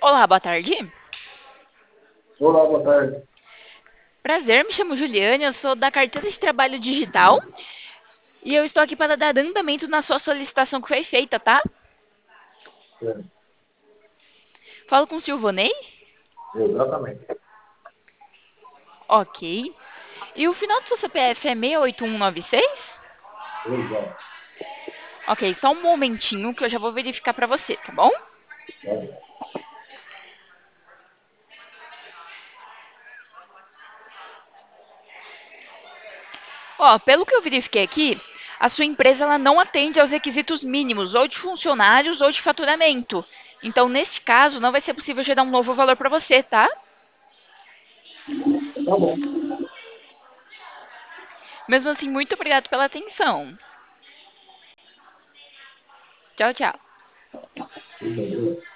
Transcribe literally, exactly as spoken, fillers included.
Olá, boa tarde. Olá, boa tarde. Prazer, me chamo Juliane, eu sou da carteira de trabalho digital e eu estou aqui para dar andamento na sua solicitação que foi feita, tá? É, Falo com o Silvonei? exatamente. Ok. E o final do seu C P F é seis oito um nove seis? Exato. Ok, só um momentinho que eu já vou verificar para você, tá bom? Tá bom. Ó, pelo que eu verifiquei aqui, a sua empresa ela não atende aos requisitos mínimos ou de funcionários ou de faturamento. Então, neste caso, não vai ser possível gerar um novo valor para você, tá? Tá bom. Mesmo assim, muito obrigado pela atenção. Tchau, tchau. Tudo bem.